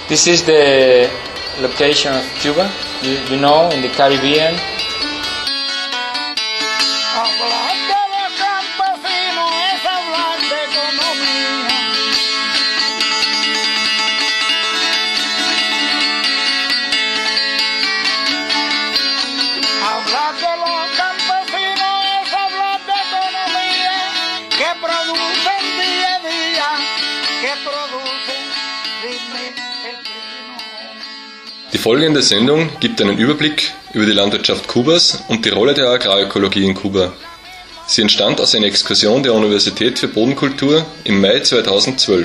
This is the location of Cuba, you know, in the Caribbean. Die folgende Sendung gibt einen Überblick über die Landwirtschaft Kubas und die Rolle der Agrarökologie in Kuba. Sie entstand aus einer Exkursion der Universität für Bodenkultur im Mai 2012.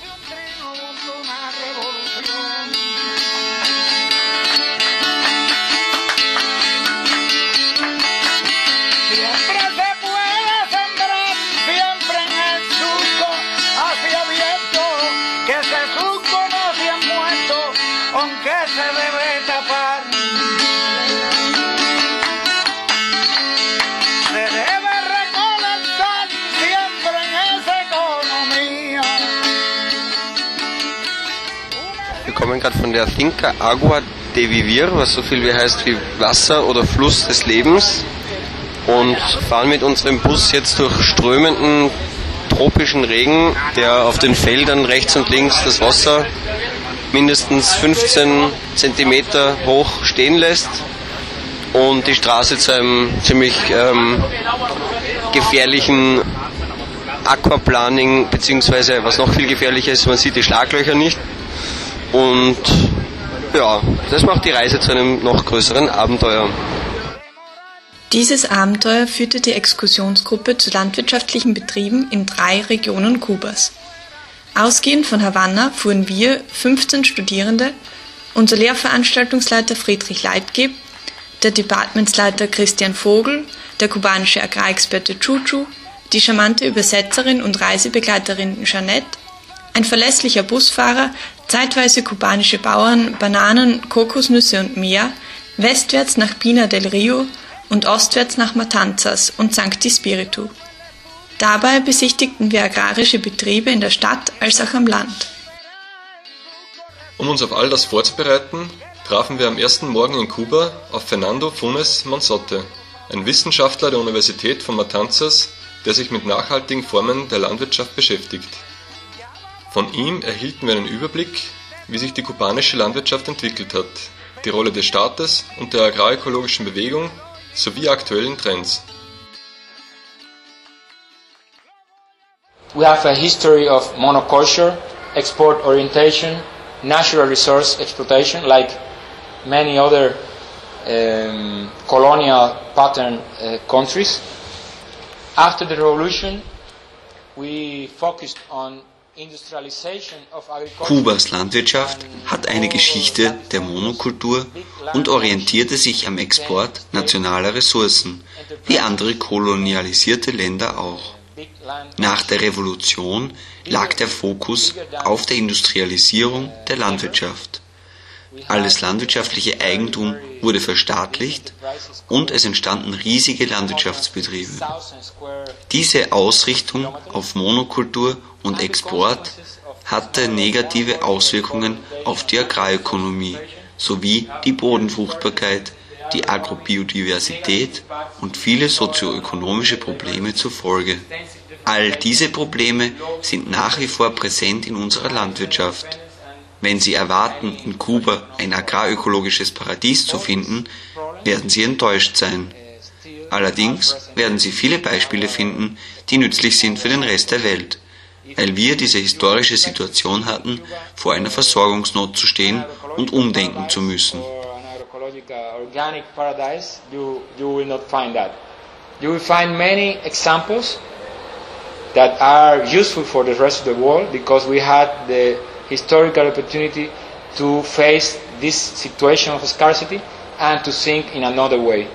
Wir kommen gerade von der Finca Agua de Vivir, was so viel wie heißt wie Wasser oder Fluss des Lebens, und fahren mit unserem Bus jetzt durch strömenden tropischen Regen, der auf den Feldern rechts und links das Wasser mindestens 15 cm hoch stehen lässt und die Straße zu einem ziemlich gefährlichen Aquaplaning, beziehungsweise was noch viel gefährlicher ist, man sieht die Schlaglöcher nicht. Und ja, das macht die Reise zu einem noch größeren Abenteuer. Dieses Abenteuer führte die Exkursionsgruppe zu landwirtschaftlichen Betrieben in 3 Regionen Kubas. Ausgehend von Havanna fuhren wir, 15 Studierende, unser Lehrveranstaltungsleiter Friedrich Leitgeb, der Departementsleiter Christian Vogel, der kubanische Agrarexperte Chuchu, die charmante Übersetzerin und Reisebegleiterin Jeanette, ein verlässlicher Busfahrer, zeitweise kubanische Bauern, Bananen, Kokosnüsse und mehr, westwärts nach Pina del Rio und ostwärts nach Matanzas und Sancti Spiritu. Dabei besichtigten wir agrarische Betriebe in der Stadt als auch am Land. Um uns auf all das vorzubereiten, trafen wir am ersten Morgen in Kuba auf Fernando Funes Monzotte, ein Wissenschaftler der Universität von Matanzas, der sich mit nachhaltigen Formen der Landwirtschaft beschäftigt. Von ihm erhielten wir einen Überblick, wie sich die kubanische Landwirtschaft entwickelt hat, die Rolle des Staates und der agrarökologischen Bewegung sowie aktuellen Trends. We have a history of monoculture, export orientation, natural resource exploitation, like many other colonial pattern countries. After the revolution, we focused on industrialization of agriculture. Kubas Landwirtschaft hat eine Geschichte der Monokultur und orientierte sich am Export nationaler Ressourcen, wie andere kolonialisierte Länder auch. Nach der Revolution lag der Fokus auf der Industrialisierung der Landwirtschaft. Alles landwirtschaftliche Eigentum wurde verstaatlicht und es entstanden riesige Landwirtschaftsbetriebe. Diese Ausrichtung auf Monokultur und Export hatte negative Auswirkungen auf die Agrarökonomie sowie die Bodenfruchtbarkeit, die Agrobiodiversität und viele sozioökonomische Probleme zur Folge. All diese Probleme sind nach wie vor präsent in unserer Landwirtschaft. Wenn Sie erwarten, in Kuba ein agrarökologisches Paradies zu finden, werden Sie enttäuscht sein. Allerdings werden Sie viele Beispiele finden, die nützlich sind für den Rest der Welt, weil wir diese historische Situation hatten, vor einer Versorgungsnot zu stehen und umdenken zu müssen. Organic paradise, you will not find that. You will find many examples that are useful for the rest of the world because we had the historical opportunity to face this situation of scarcity and to think in another way.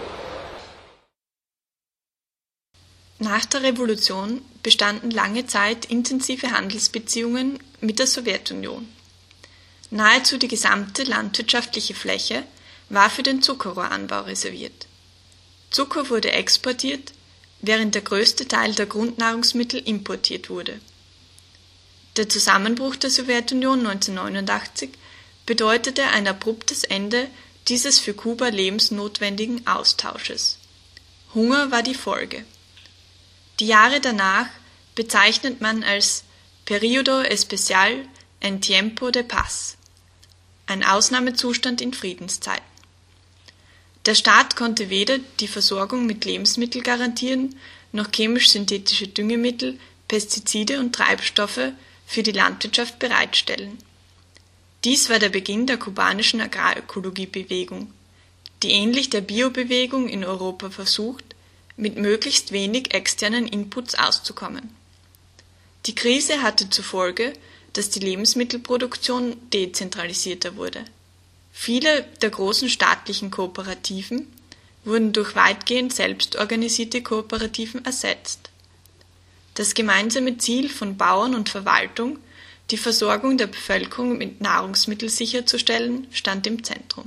Nach der Revolution bestanden lange Zeit intensive Handelsbeziehungen mit der Sowjetunion. Nahezu die gesamte landwirtschaftliche Fläche war für den Zuckerrohranbau reserviert. Zucker wurde exportiert, während der größte Teil der Grundnahrungsmittel importiert wurde. Der Zusammenbruch der Sowjetunion 1989 bedeutete ein abruptes Ende dieses für Kuba lebensnotwendigen Austausches. Hunger war die Folge. Die Jahre danach bezeichnet man als Periodo Especial en Tiempo de Paz, ein Ausnahmezustand in Friedenszeiten. Der Staat konnte weder die Versorgung mit Lebensmitteln garantieren, noch chemisch-synthetische Düngemittel, Pestizide und Treibstoffe für die Landwirtschaft bereitstellen. Dies war der Beginn der kubanischen Agrarökologiebewegung, die ähnlich der Biobewegung in Europa versucht, mit möglichst wenig externen Inputs auszukommen. Die Krise hatte zur Folge, dass die Lebensmittelproduktion dezentralisierter wurde. Viele der großen staatlichen Kooperativen wurden durch weitgehend selbstorganisierte Kooperativen ersetzt. Das gemeinsame Ziel von Bauern und Verwaltung, die Versorgung der Bevölkerung mit Nahrungsmitteln sicherzustellen, stand im Zentrum.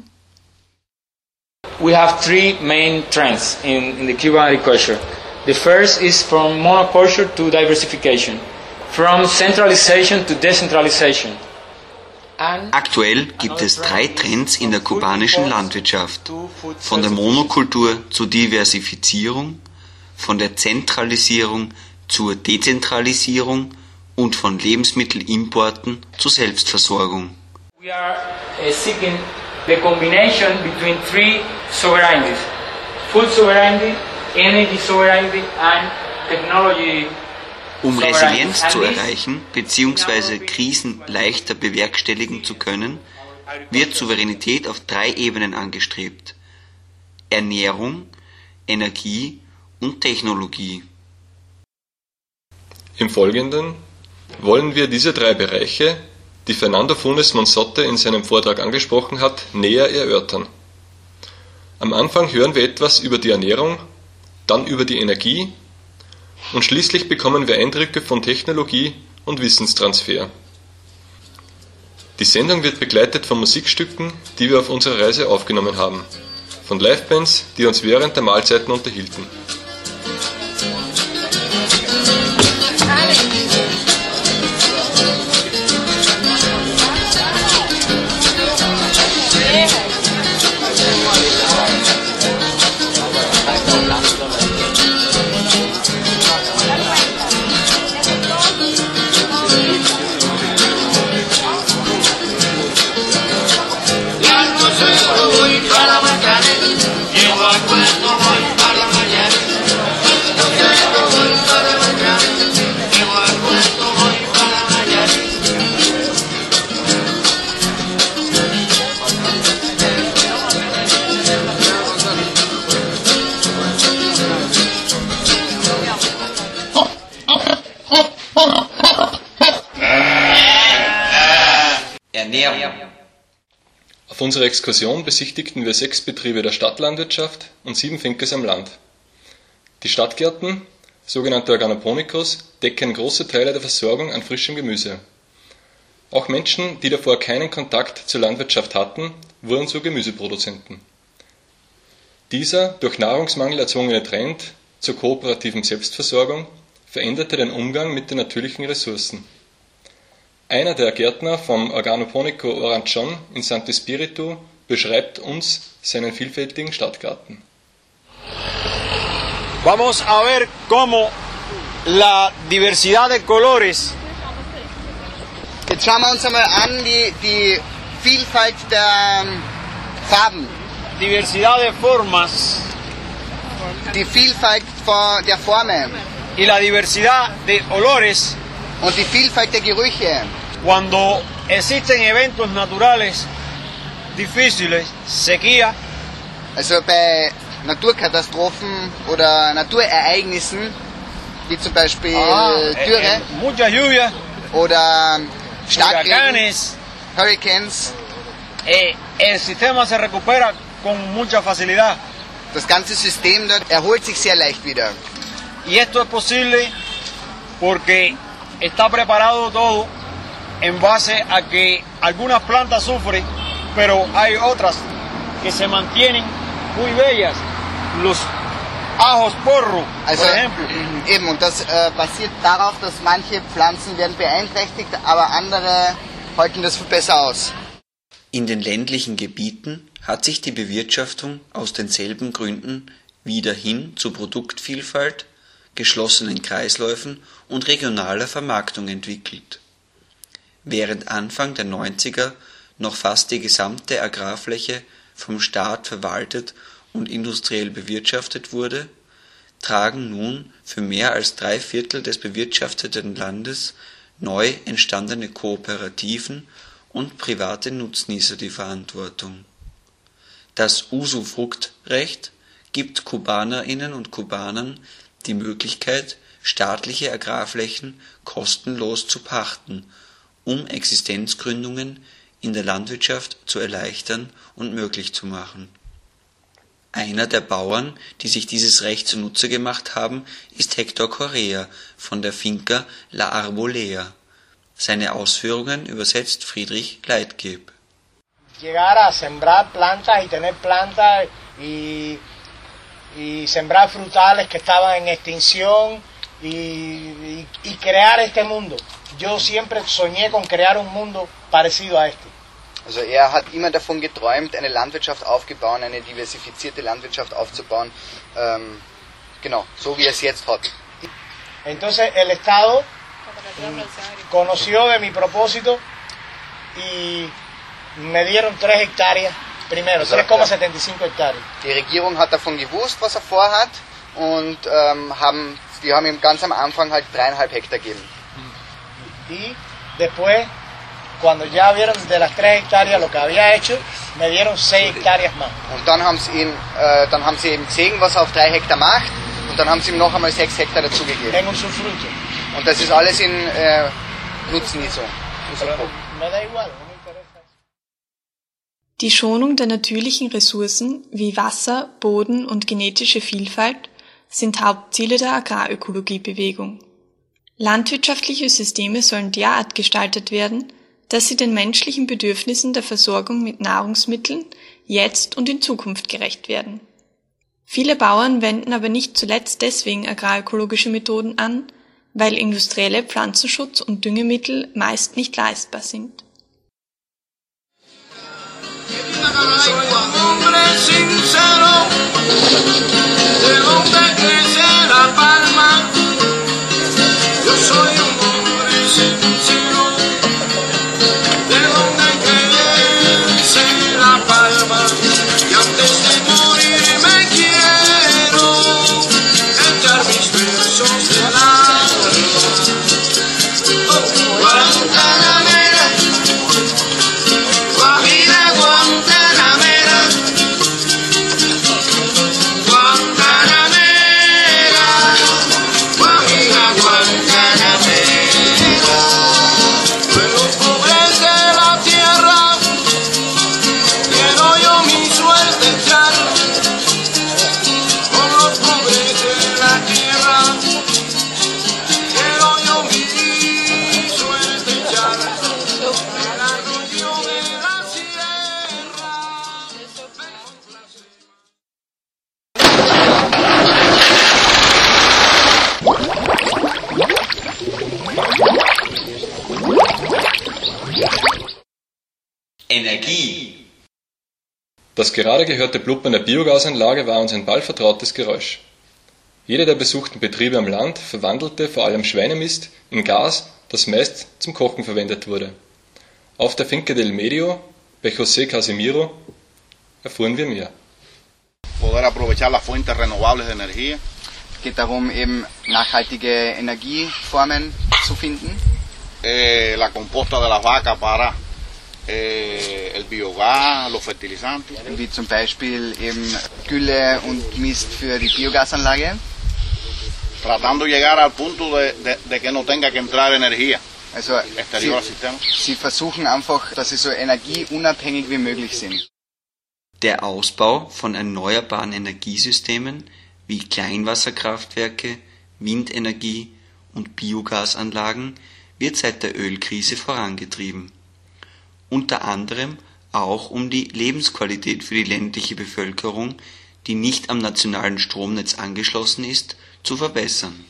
We have three main trends in the Cuban agriculture. The first is from monoculture to diversification, from centralization to decentralization. Aktuell gibt es 3 Trends in der kubanischen Landwirtschaft: von der Monokultur zur Diversifizierung, von der Zentralisierung zur Dezentralisierung und von Lebensmittelimporten zur Selbstversorgung. We are seeking the combination between 3 sovereignties: food sovereignty, energy sovereignty and technology. Um Resilienz zu erreichen bzw. Krisen leichter bewerkstelligen zu können, wird Souveränität auf 3 Ebenen angestrebt: Ernährung, Energie und Technologie. Im Folgenden wollen wir diese 3 Bereiche, die Fernando Funes Monzotte in seinem Vortrag angesprochen hat, näher erörtern. Am Anfang hören wir etwas über die Ernährung, dann über die Energie und schließlich bekommen wir Eindrücke von Technologie und Wissenstransfer. Die Sendung wird begleitet von Musikstücken, die wir auf unserer Reise aufgenommen haben, von Livebands, die uns während der Mahlzeiten unterhielten. Auf unserer Exkursion besichtigten wir 6 Betriebe der Stadtlandwirtschaft und 7 Fincas am Land. Die Stadtgärten, sogenannte Organoponicos, decken große Teile der Versorgung an frischem Gemüse. Auch Menschen, die davor keinen Kontakt zur Landwirtschaft hatten, wurden zu Gemüseproduzenten. Dieser durch Nahrungsmangel erzwungene Trend zur kooperativen Selbstversorgung veränderte den Umgang mit den natürlichen Ressourcen. Einer der Gärtner vom Organoponico Oranchon in Santo Espíritu beschreibt uns seinen vielfältigen Stadtgarten. Vamos a ver cómo la diversidad de colores. Jetzt schauen wir uns einmal an die Vielfalt der Farben. Diversidad de formas. Die Vielfalt der Formen. Y la diversidad de olores. Und die Vielfalt der Gerüche. Cuando existen eventos naturales difíciles, sequía. Also bei Naturkatastrophen oder Naturereignissen, wie zum Beispiel Dürre mucha lluvia, oder Starkregen, Hurricanes, el sistema se recupera con mucha facilidad. Das ganze System dort erholt sich sehr leicht wieder. Y esto es posible porque está preparado todo en base a que algunas plantas sufren, pero hay otras que se mantienen muy bellas. Los ajos porro, por ejemplo. Eben, und das basiert darauf, dass manche Pflanzen werden beeinträchtigt, aber andere halten das viel besser aus. In den ländlichen Gebieten hat sich die Bewirtschaftung aus denselben Gründen wieder hin zu Produktvielfalt, geschlossenen Kreisläufen und regionaler Vermarktung entwickelt. Während Anfang der 90er noch fast die gesamte Agrarfläche vom Staat verwaltet und industriell bewirtschaftet wurde, tragen nun für mehr als 3/4 des bewirtschafteten Landes neu entstandene Kooperativen und private Nutznießer die Verantwortung. Das Usufruktrecht gibt Kubanerinnen und Kubanern die Möglichkeit, staatliche Agrarflächen kostenlos zu pachten, um Existenzgründungen in der Landwirtschaft zu erleichtern und möglich zu machen. Einer der Bauern, die sich dieses Recht zunutze gemacht haben, ist Hector Correa von der Finca La Arbolea. Seine Ausführungen übersetzt Friedrich Leitgeb. Llegar a sembrar plantas y tener plantas y sembrar frutales que estaban en extinción y crear este mundo. Yo siempre soñé con crear un mundo parecido a este. Also er hat immer davon geträumt, eine Landwirtschaft aufzubauen, eine diversifizierte Landwirtschaft aufzubauen, genau, so wie er es jetzt hat. Entonces el Estado conoció de mi propósito y me dieron 3 hectáreas, primero, 3,75 hectáreas. Die Regierung hat davon gewusst, was er vorhat, und die haben ihm ganz am Anfang halt 3,5 Hektar gegeben. Y después, cuando ya vieron de las 3 hectáreas lo que había hecho, me dieron 6 hectáreas más. Und dann haben sie eben gesehen, was er auf 3 Hektar macht, und dann haben sie ihm noch einmal 6 Hektar dazugegeben. En usufructo. Und das ist alles in Nutznießung. Me da igual, no me interesa. Die Schonung der natürlichen Ressourcen wie Wasser, Boden und genetische Vielfalt sind Hauptziele der Agrarökologiebewegung. Landwirtschaftliche Systeme sollen derart gestaltet werden, dass sie den menschlichen Bedürfnissen der Versorgung mit Nahrungsmitteln jetzt und in Zukunft gerecht werden. Viele Bauern wenden aber nicht zuletzt deswegen agrarökologische Methoden an, weil industrielle Pflanzenschutz- und Düngemittel meist nicht leistbar sind. Energie. Das gerade gehörte Blubbern der Biogasanlage war uns ein ballvertrautes Geräusch. Jeder der besuchten Betriebe am Land verwandelte vor allem Schweinemist in Gas, das meist zum Kochen verwendet wurde. Auf der Finca del Medio, bei José Casimiro, erfuhren wir mehr. Poder aprovechar las fuentes renovables de energía. Es geht darum, eben nachhaltige Energieformen zu finden. La composta de las vacas para el biogás, los fertilizantes. Wie zum Beispiel eben Gülle und Mist für die Biogasanlage. Tratando llegar al punto de que no tenga que entrar energía. Also sie versuchen einfach, dass sie so energieunabhängig wie möglich sind. Der Ausbau von erneuerbaren Energiesystemen wie Kleinwasserkraftwerke, Windenergie und Biogasanlagen wird seit der Ölkrise vorangetrieben. Unter anderem auch um die Lebensqualität für die ländliche Bevölkerung, die nicht am nationalen Stromnetz angeschlossen ist, zu verbessern.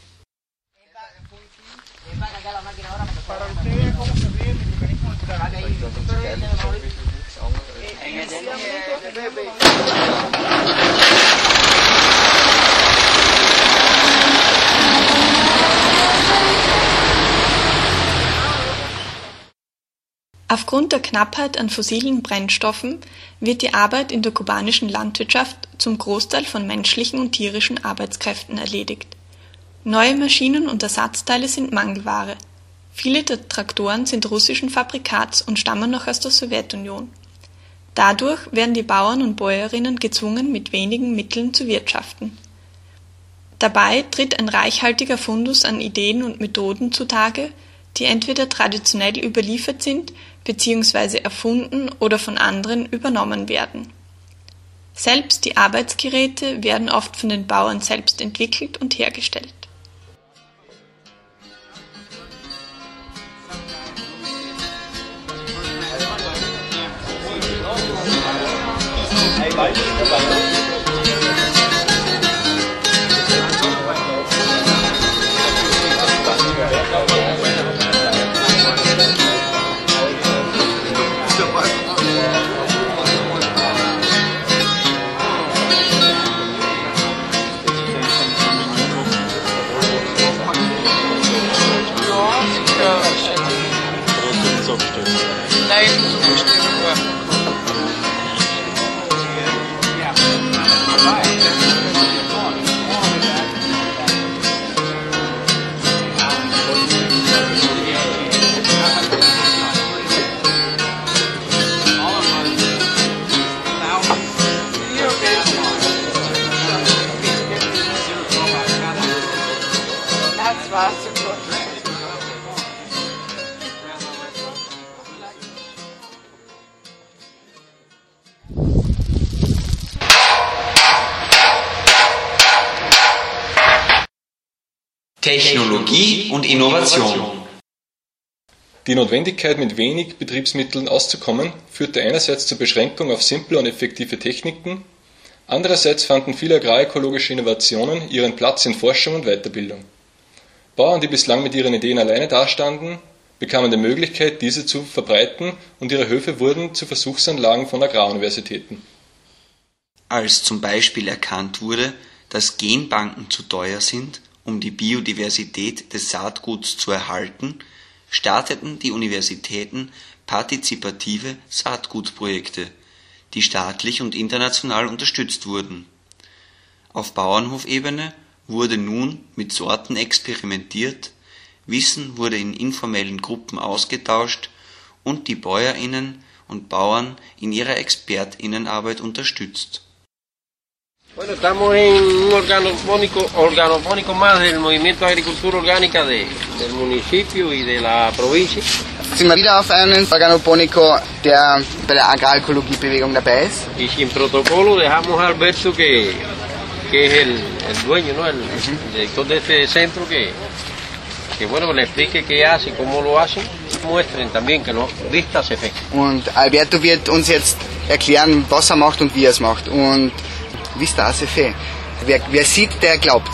Aufgrund der Knappheit an fossilen Brennstoffen wird die Arbeit in der kubanischen Landwirtschaft zum Großteil von menschlichen und tierischen Arbeitskräften erledigt. Neue Maschinen und Ersatzteile sind Mangelware. Viele der Traktoren sind russischen Fabrikats und stammen noch aus der Sowjetunion. Dadurch werden die Bauern und Bäuerinnen gezwungen, mit wenigen Mitteln zu wirtschaften. Dabei tritt ein reichhaltiger Fundus an Ideen und Methoden zutage, die entweder traditionell überliefert sind bzw. erfunden oder von anderen übernommen werden. Selbst die Arbeitsgeräte werden oft von den Bauern selbst entwickelt und hergestellt. Technologie und Innovation. Die Notwendigkeit, mit wenig Betriebsmitteln auszukommen, führte einerseits zur Beschränkung auf simple und effektive Techniken, andererseits fanden viele agrarökologische Innovationen ihren Platz in Forschung und Weiterbildung. Bauern, die bislang mit ihren Ideen alleine dastanden, bekamen die Möglichkeit, diese zu verbreiten, und ihre Höfe wurden zu Versuchsanlagen von Agraruniversitäten. Als zum Beispiel erkannt wurde, dass Genbanken zu teuer sind, um die Biodiversität des Saatguts zu erhalten, starteten die Universitäten partizipative Saatgutprojekte, die staatlich und international unterstützt wurden. Auf Bauernhofebene wurde nun mit Sorten experimentiert, Wissen wurde in informellen Gruppen ausgetauscht und die Bäuerinnen und Bauern in ihrer Expertinnenarbeit unterstützt. Bueno, estamos en un organopónico más del movimiento de agricultura orgánica del municipio y de la provincia. Sind wir wieder auf einem Organoponico, der bei der Agrarökologiebewegung dabei ist. Y sin protocolo dejamos a Alberto, que es el dueño, ¿no? El director de este centro, que bueno, le explique qué hace, cómo lo hacen, muestren también que no Vista hace fe. Und Alberto wird uns jetzt erklären, was er macht und wie er es macht. Und Vista hace fe. Wer sieht, der glaubt.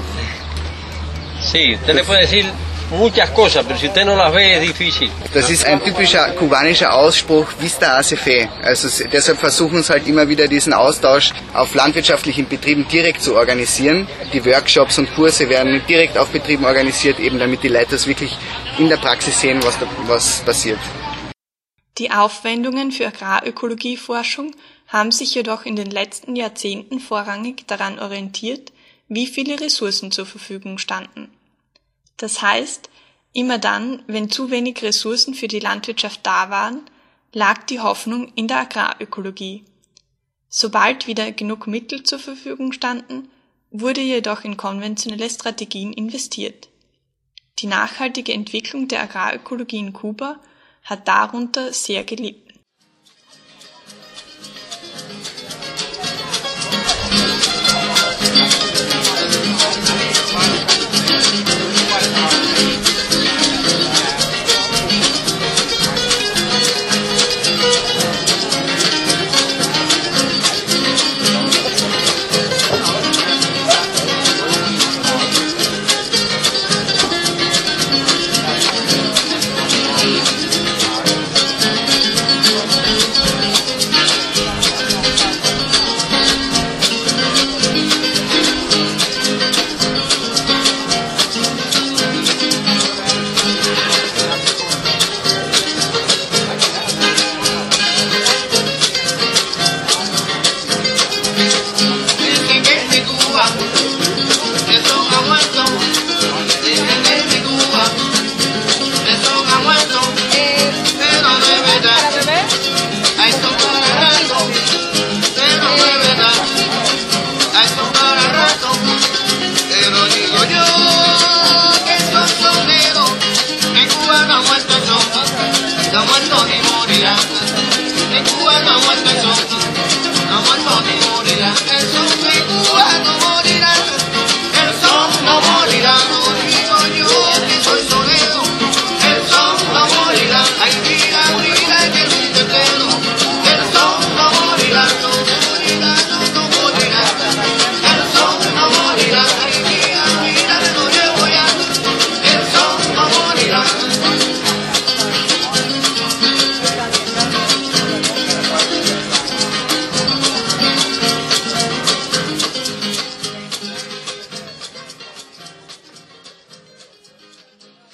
Sí, usted le puede decir muchas cosas, pero si usted no las ve es difícil. Das ist ein typischer kubanischer Ausspruch, Vista hace fe. Also deshalb versuchen sie halt immer wieder diesen Austausch auf landwirtschaftlichen Betrieben direkt zu organisieren. Die Workshops und Kurse werden direkt auf Betrieben organisiert, eben damit die Leute das wirklich in der Praxis sehen, was passiert. Die Aufwendungen für Agrarökologieforschung haben sich jedoch in den letzten Jahrzehnten vorrangig daran orientiert, wie viele Ressourcen zur Verfügung standen. Das heißt, immer dann, wenn zu wenig Ressourcen für die Landwirtschaft da waren, lag die Hoffnung in der Agrarökologie. Sobald wieder genug Mittel zur Verfügung standen, wurde jedoch in konventionelle Strategien investiert. Die nachhaltige Entwicklung der Agrarökologie in Kuba hat darunter sehr gelitten.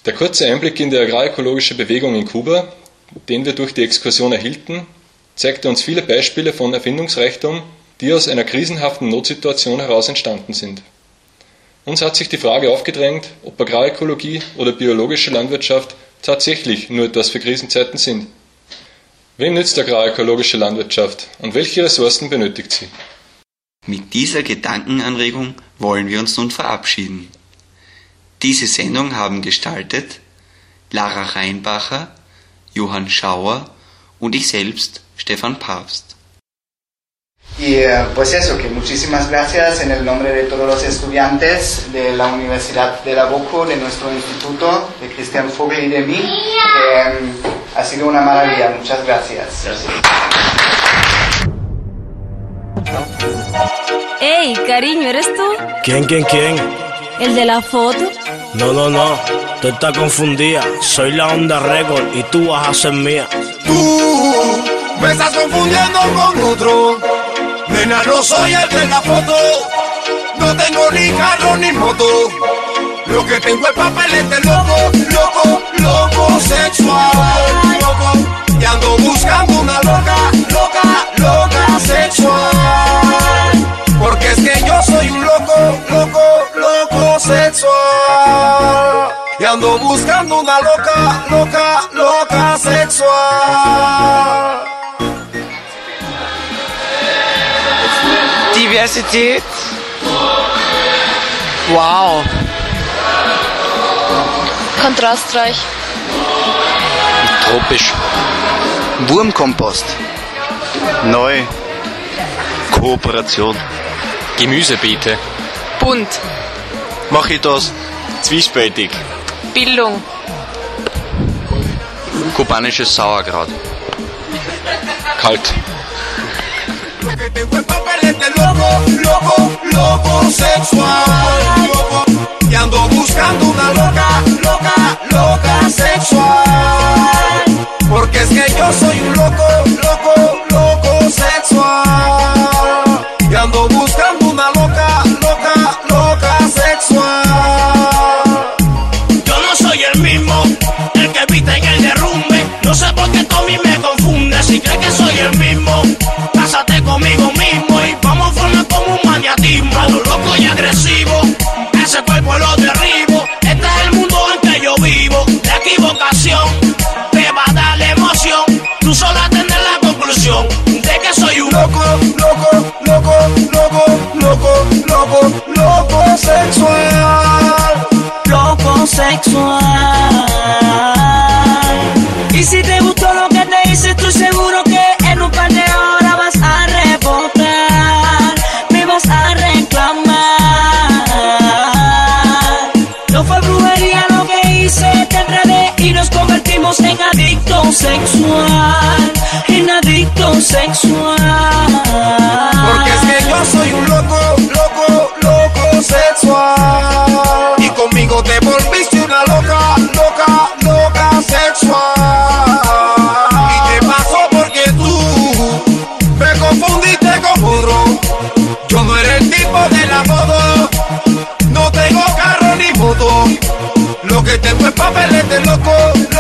Der kurze Einblick in die agrarökologische Bewegung in Kuba, den wir durch die Exkursion erhielten, zeigte uns viele Beispiele von Erfindungsreichtum, die aus einer krisenhaften Notsituation heraus entstanden sind. Uns hat sich die Frage aufgedrängt, ob Agrarökologie oder biologische Landwirtschaft tatsächlich nur etwas für Krisenzeiten sind. Wem nützt agrarökologische Landwirtschaft und welche Ressourcen benötigt sie? Mit dieser Gedankenanregung wollen wir uns nun verabschieden. Diese Sendung haben gestaltet Lara Reinbacher, Johann Schauer und ich selbst, Stefan Papst. Y pues eso, que muchísimas gracias en el nombre de todos los estudiantes de la Universidad de la Boco, de nuestro instituto, de Christian Vogel y de mí. Ha sido una maravilla, muchas gracias. Ey, cariño, ¿eres tú? ¿Quién? ¿El de la foto? No, tú estás confundida. Soy la Onda Record y tú vas a ser mía. Tú me estás confundiendo con otro. Nena, no soy el de la foto. No tengo ni carro ni moto. Lo que tengo es papelete loco sexual. Y ando buscando una loca sexual. Porque es que yo soy un loco sexual. Y ando buscando una loca sexual. Diversität. Wow. Kontrastreich. Tropisch. Wurmkompost. Neu. Kooperation. Gemüsebeete. Bunt. Mojitos. Zwiespältig. Bildung. Kubanisches Sauerkraut. Kalt. Loco sexual. Y ando buscando una loca sexual. Porque es que yo soy un loco sexual. Y ando buscando una loca sexual. Yo no soy el mismo, el que viste en el derrumbe. No sé por qué tú a mí me confundes. Si crees que soy el mismo, cásate conmigo mismo y vamos a formar como un maniatismo. A lo loco y agresivo, ese cuerpo lo derribo. Este es el mundo en que yo vivo. La equivocación te va a dar la emoción. Tú sola tendrás la conclusión de que soy un loco sexual. Loco sexual. Y si te gustó lo que te hice, estoy seguro que en un par de horas vas a rebotar, me vas a reclamar. No fue brujería lo que hice, te enredé y nos convertimos en adicto sexual, en adicto sexual. Porque es que yo soy un loco sexual. Y conmigo te volviste una loca sexual. Y te pasó porque tú me confundiste con otro. Yo no era el tipo de la foto. No tengo carro ni moto. Lo que tengo es papelete loco